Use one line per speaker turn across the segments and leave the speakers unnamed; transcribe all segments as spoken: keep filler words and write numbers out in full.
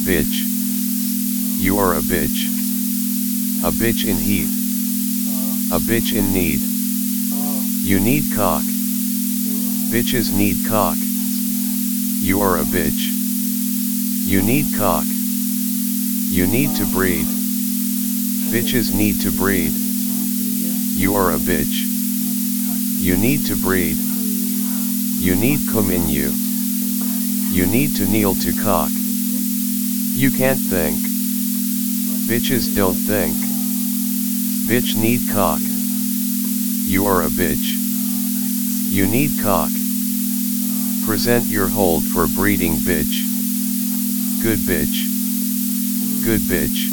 Bitch. You are a bitch. A bitch in heat. A bitch in need. You need cock. Bitches need cock. You are a bitch. You need cock. You need to breed. Bitches need to breed. You are a bitch. You need to breed. You need cum in you. You need to kneel to cock. You can't think. Bitches don't think. Bitch need cock. You are a bitch. You need cock. Present your hold for breeding, bitch. Good bitch. Good bitch.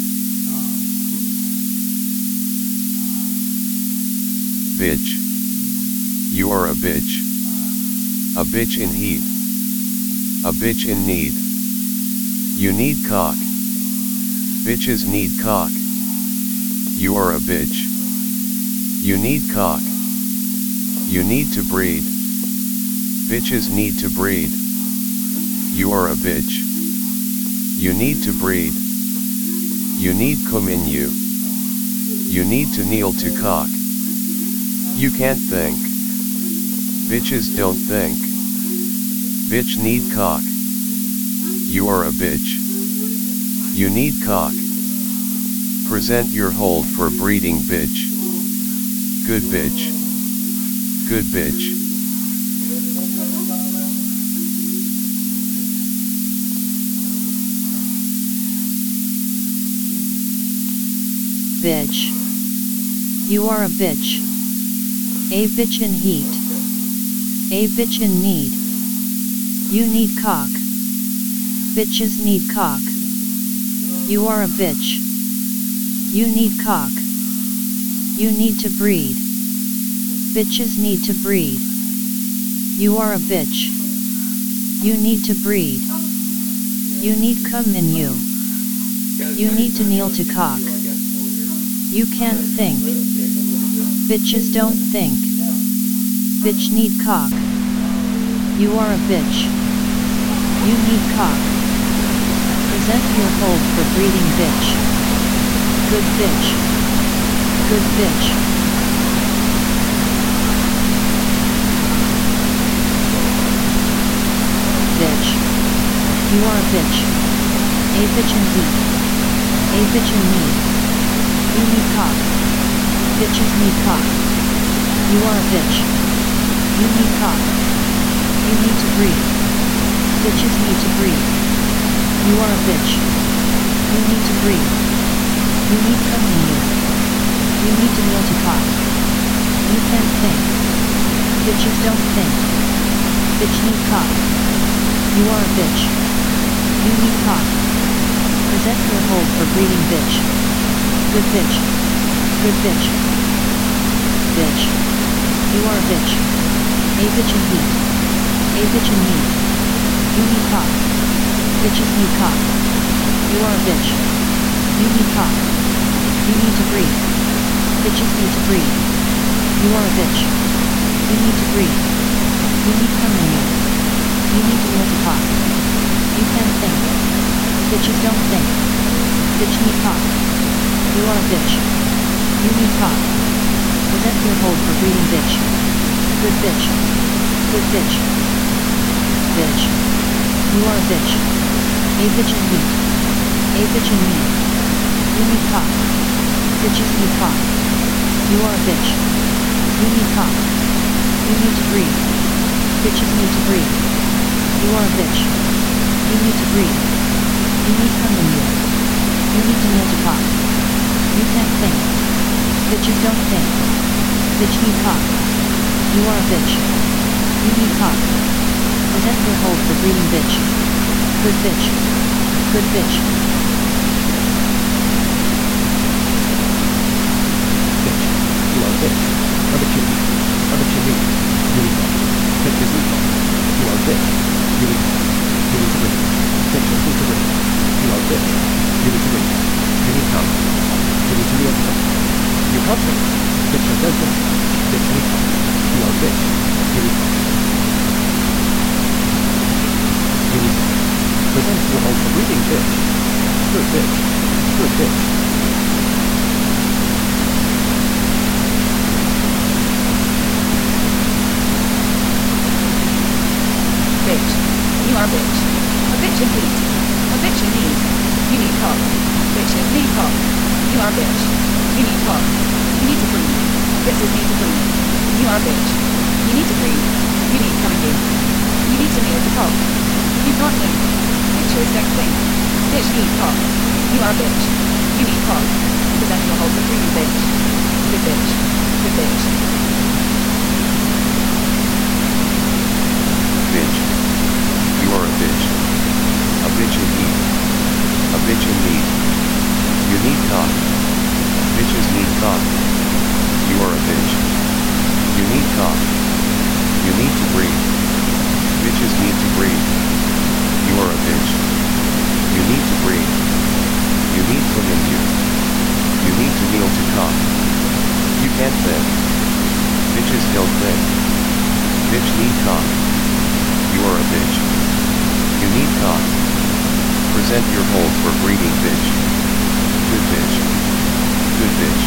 Bitch. You are a bitch. A bitch in heat. A bitch in need. You need cock. Bitches need cock. You are a bitch. You need cock. You need to breed. Bitches need to breed. You are a bitch. You need to breed. You need cum in you. You need to kneel to cock. You can't think. Bitches don't think. Bitch need cock. You are a bitch. You need cock. Present your hold for breeding, bitch. Good bitch. Good bitch.
Bitch. You are a bitch. A bitch in heat. A bitch in need. You need cock. Bitches need cock. You are a bitch. You need cock. You need to breed. Bitches need to breed. You are a bitch. You need to breed. You need cum in you. You need to kneel to cock. You can't think. Bitches don't think. Bitch need cock. You are a bitch. You need cock. Present your hold for breeding, bitch. Good bitch. Good bitch. Bitch. You are a bitch. A bitch in heat. A bitch in need. You need cock. Bitches need cock. You are a bitch. You need cock. You need to breed. Bitches need to breed. You are a bitch. You need to breed. You need cum in you. You need to kneel to cock. You can't think. Bitches don't think. Bitch need cock. You are a bitch. You need cock. Present your hold for breeding, bitch. Good bitch. Good bitch. Bitch. You are a bitch. A bitch in heat. A bitch in need. You need cock. Bitches need cock. You are a bitch. You need cock. You need to breed. Bitches need to breed. You are a bitch. You need to breed. You need cum in you. You need to kneel to cock. You can't think. Bitches don't think. Bitch need cock. You are a bitch. You need cock. Present your hold for breeding, bitch. Good bitch. Good bitch. Bitch. You are a bitch. A bitch in heat. A bitch in need. You need cock. Bitches need cock. You are a bitch. You need cock. You need to breed. Bitches need to breed. You are a bitch. You need to breed. You need cum in you. You need to kneel to cock. You can't think. Bitches don't think. Bitch need cock. You are a bitch. You need cock. Present your hold for breeding, bitch. Good bitch. Good bitch.
Bitch. You are a bitch. A bitch in need. A bitch in need. You need cock. Bitches need cock. You are a bitch. You need cock. You need to breed. Bitches need to breed. You are a bitch. You need to breed. You need cock. You need to kneel to cock. You can't think. Bitches don't think. Bitch need cock. You are a bitch. You need cock. You need cock. Present your hold for breeding, bitch. Good bitch. Good bitch.
Bitch. You are a bitch. A bitch in heat. A bitch in need. You need cock. Bitches need cock. You are a bitch. You need cock. You need to breathe. Bitches need to breathe. You are a bitch. You need to breathe. You need coming in. You need to kneel to cock. You can't kneel. Bitches don't think. Bitch need cock. You are a bitch. You need cock. Present your whole for breathing bitch. Good bitch. Good bitch.
Bitch. You are a bitch. A bitch in heat. A bitch in need. You need cock. Bitches need cock. You are a bitch. You need cock. You need to breathe. Bitches need to breathe. You are a bitch. You need to breathe. You need come in you. You need to kneel to cock. You can't thin. Bitches don't thin. Bitch need cock. You are a bitch. You need cock. Present your hold for breeding bitch. Good bitch. Good bitch.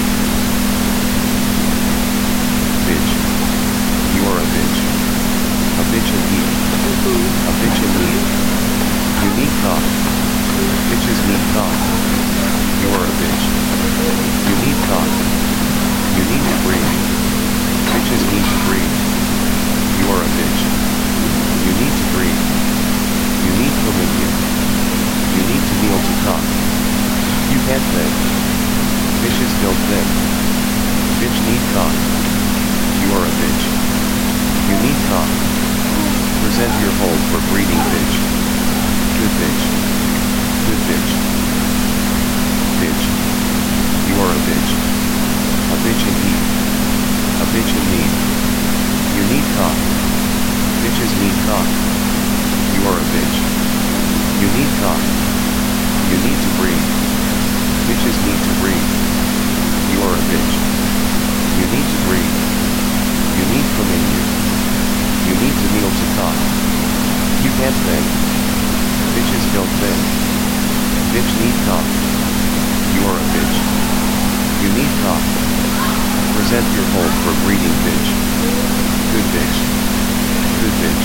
Bitch. You are a bitch. A bitch in heat. A bitch in need. You need cock. Bitches need cock. You are a bitch. You need cock. You need to breathe. Bitches need to breathe. You are a bitch. You need to breathe. You need come in you. You need to kneel to cock. You can't thin. Bitches don't thin. Bitch need cock. You are a bitch. You need cock. Present your hold for breeding bitch. Good bitch. Good bitch. Bitch. You are a bitch. A bitch in heat. A bitch in need. You need cock. Bitches need cock. You are a bitch. You need cock. You need to breathe. Bitches need to breathe. You are a bitch. You need to breathe. You need come in you. You need to kneel to cock. You can't thin. Bitches don't thin. Bitch need cock. You are a bitch. You need cock. Present your hold for breeding bitch. Good bitch. Good bitch.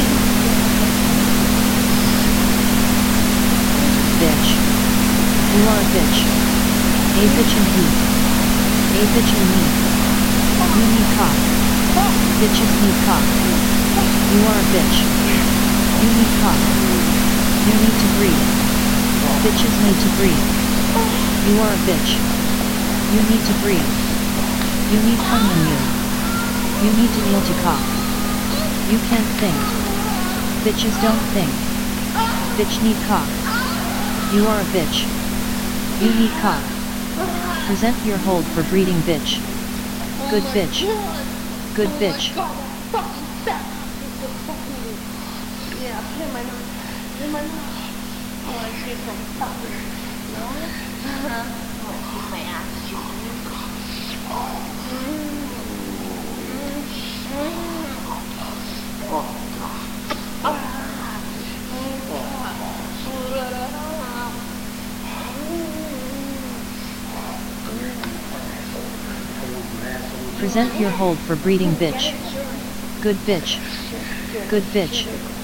Bitch. You are a bitch. A bitch in heat. A bitch in need. You need cock. Bitches need cock. You are a bitch. You need cock. You need to breathe. Bitches need to breathe. You are a bitch. You need to breathe. You need come in you. You need to kneel to cock. You can't think. Bitches don't think. Bitch need cock. You are a bitch. You need cock. Present your hold for breeding bitch. Good bitch. Good bitch.
Yeah, hit my nose. Hit my nose. I want to take some fucking. No? Uh-huh. I want to take my ass juice.
Present your hold for breeding bitch. Good bitch. Good bitch.